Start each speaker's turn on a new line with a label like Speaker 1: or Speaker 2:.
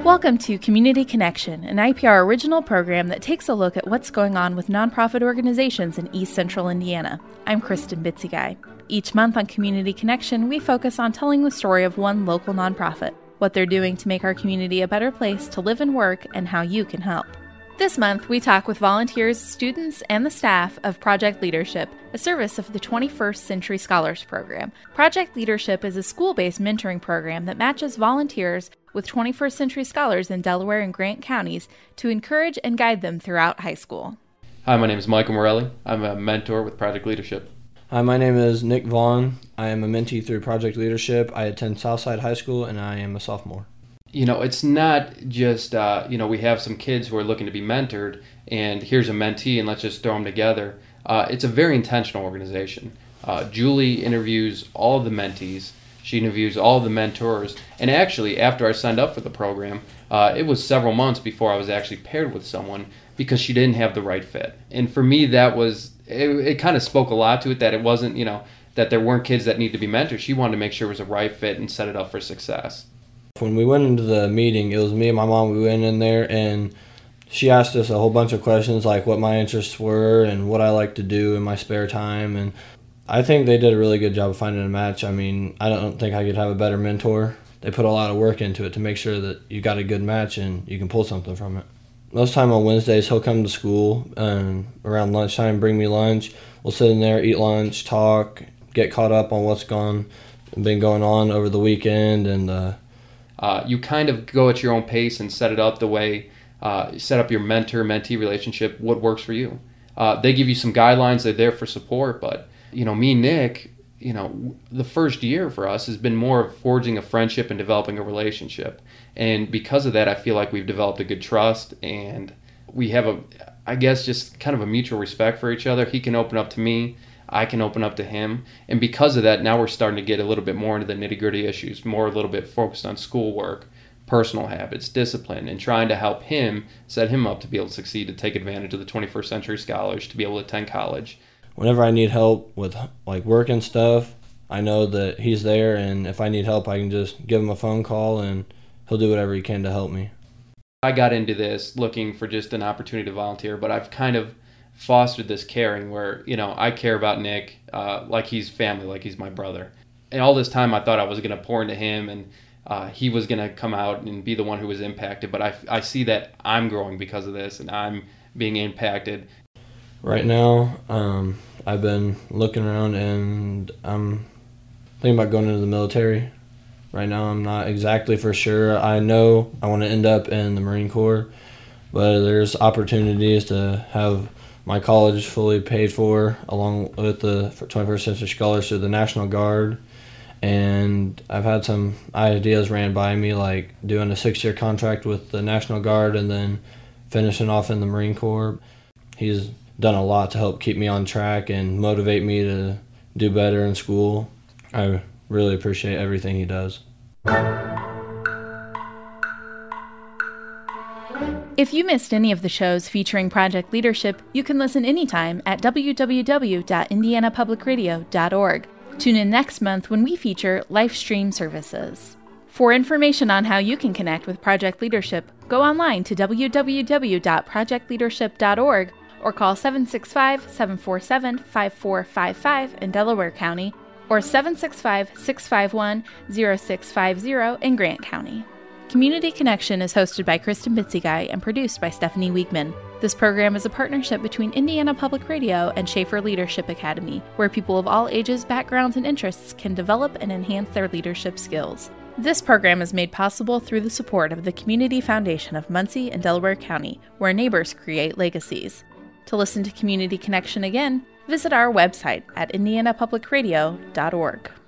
Speaker 1: Welcome to Community Connection, an IPR original program that takes a look at what's going on with nonprofit organizations in East Central Indiana. I'm Kristen Bitzigai. Each month on Community Connection, we focus on telling the story of one local nonprofit, what they're doing to make our community a better place to live and work, and how you can help. This month, we talk with volunteers, students, and the staff of Project Leadership, a service of the 21st Century Scholars Program. Project Leadership is a school-based mentoring program that matches volunteers with 21st Century Scholars in Delaware and Grant counties to encourage and guide them throughout high school.
Speaker 2: Hi, my name is Michael Morelli. I'm a mentor with Project Leadership.
Speaker 3: Hi, my name is Nick Vaughn. I am a mentee through Project Leadership. I attend Southside High School, and I am a sophomore.
Speaker 2: You know, it's not just, we have some kids who are looking to be mentored, and here's a mentee, and let's just throw them together. It's a very intentional organization. Julie interviews all of the mentees. She interviews all of the mentors. And actually, after I signed up for the program, it was several months before I was actually paired with someone because she didn't have the right fit. And for me, that was, it kind of spoke a lot to it that it wasn't, that there weren't kids that need to be mentored. She wanted to make sure it was a right fit and set it up for success.
Speaker 3: When we went into the meeting, it was me and my mom. We went in there, and she asked us a whole bunch of questions, like what my interests were and what I like to do in my spare time. And I think they did a really good job of finding a match. I mean, I don't think I could have a better mentor. They put a lot of work into it to make sure that you got a good match and you can pull something from it. Most time on Wednesdays, he'll come to school and around lunchtime, bring me lunch. We'll sit in there, eat lunch, talk, get caught up on what's been going on over the weekend, and
Speaker 2: you kind of go at your own pace and set it up the way, set up your mentor-mentee relationship, what works for you. They give you some guidelines, they're there for support, but, me and Nick, the first year for us has been more of forging a friendship and developing a relationship. And because of that, I feel like we've developed a good trust, and we have just kind of a mutual respect for each other. He can open up to me. I can open up to him. And because of that, now we're starting to get a little bit more into the nitty-gritty issues, more a little bit focused on schoolwork, personal habits, discipline, and trying to help him, set him up to be able to succeed, to take advantage of the 21st Century Scholars, to be able to attend college.
Speaker 3: Whenever I need help with work and stuff, I know that he's there, and if I need help, I can just give him a phone call, and he'll do whatever he can to help me.
Speaker 2: I got into this looking for just an opportunity to volunteer, but I've kind of fostered this caring where, I care about Nick like he's family, like he's my brother. And all this time I thought I was going to pour into him and he was going to come out and be the one who was impacted. But I see that I'm growing because of this and I'm being impacted.
Speaker 3: Right now, I've been looking around and I'm thinking about going into the military. Right now I'm not exactly for sure. I know I want to end up in the Marine Corps, but there's opportunities to have my college fully paid for, along with the 21st Century Scholars through the National Guard. And I've had some ideas ran by me, like doing a 6-year contract with the National Guard and then finishing off in the Marine Corps. He's done a lot to help keep me on track and motivate me to do better in school. I really appreciate everything he does.
Speaker 1: If you missed any of the shows featuring Project Leadership, you can listen anytime at www.indianapublicradio.org. Tune in next month when we feature live stream services. For information on how you can connect with Project Leadership, go online to www.projectleadership.org or call 765-747-5455 in Delaware County or 765-651-0650 in Grant County. Community Connection is hosted by Kristen Bitzigai and produced by Stephanie Wiegman. This program is a partnership between Indiana Public Radio and Schaefer Leadership Academy, where people of all ages, backgrounds, and interests can develop and enhance their leadership skills. This program is made possible through the support of the Community Foundation of Muncie and Delaware County, where neighbors create legacies. To listen to Community Connection again, visit our website at indianapublicradio.org.